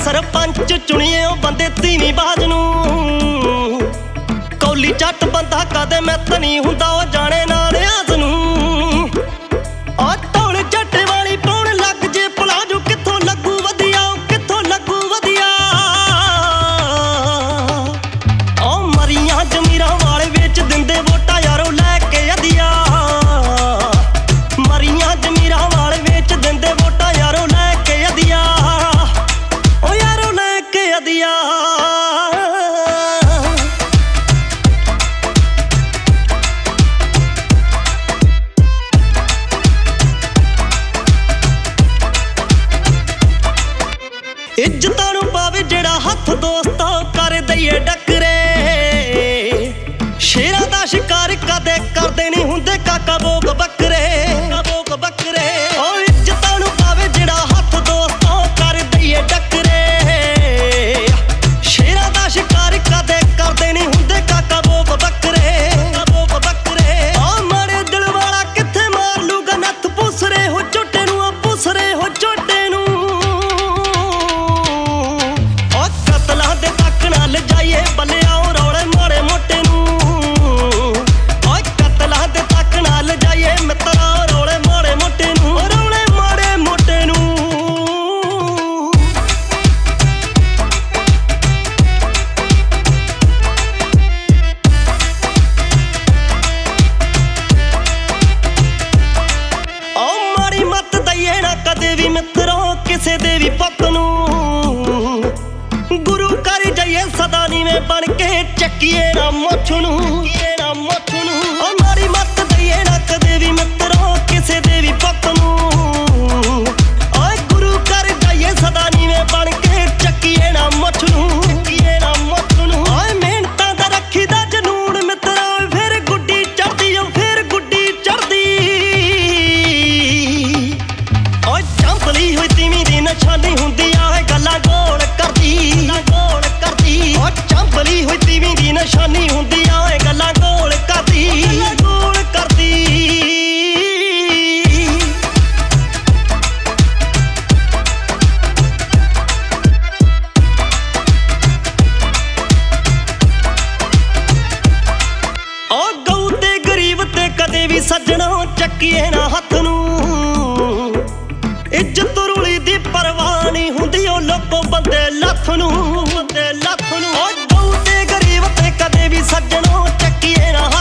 सरपंच चुनिए बंदे तीवी बाज नूं कौली जट बंदा कदे मैथ नहीं हुंदा ओ जाने नाल आस नूं आ ढोल जट वाली पाउण लग जे पलाजो कित्थों लगू वधिया कित्थों लगू वधिया ओ मरियां जमीरां वाले वेच दिंदे वोटां यारो लैके अदिया मरियां जमीरां वाले वेच दिंदे वोटां यारो लैके अदिया ओ यारो लैके अदिया इज्जतां नूं पावे जेड़ा हथ दोस्ता कर दईए डकरे शेरां दा शिकार कदे करदे नहीं हुंदे काका बोग बकरे ओ इज्जतां नूं पावे जेड़ा हथ दोस्ता कर दईए डकरे शेरां दा शिकार कदे करदे नहीं हुंदे काका बोग बकरे ओ माड़े दिल वाला कित्थे मार लूगा नत्थ पुसरे हो झोटे नूं पुसरे हो झोटे नूं जाइए बल्लिया रौले माड़े मोटे नूं कतलां दे तक नाल जाइए मित्रा रौले माड़े मोटे नूं रौले माड़े मोटे नूं ओ माड़ी मत दईए ना कदे भी मित्रों किसे दे भी पुत्त नूं गुरु कर जाइए सदा नीवें बन के चक्कीए ना मुੱਛ नूं ओ माड़ी मत दईए ना कदे भी मित्रों किसे दे भी पुत्त नूं ओए गुरु कर जाइए सदा नीवें बन के चक्कीए ना मुੱਛ नूं ओए मेहनतां दा रखी दा जनून मित्रा फिर गुड्डी चढ़दी फिर गुड्डी चढ़दी ओए चंपली हुई तीवीं दी निशानी हुंदी आ गल्लां गोल करदी ओ चंपली हुई तीवीं दी निशानी हुंदी आ गल्लां गोल करदी ओ गऊ ते गरीब ते कदे भी सज्जणा चक्कीए ना हथ नूं इज्जत रुली दी परवाह नहीं हुंदी ओ लोको बंदे लथ नूं ओ गऊ ते गरीब ते कदे भी सज्जणा चक्कीए ना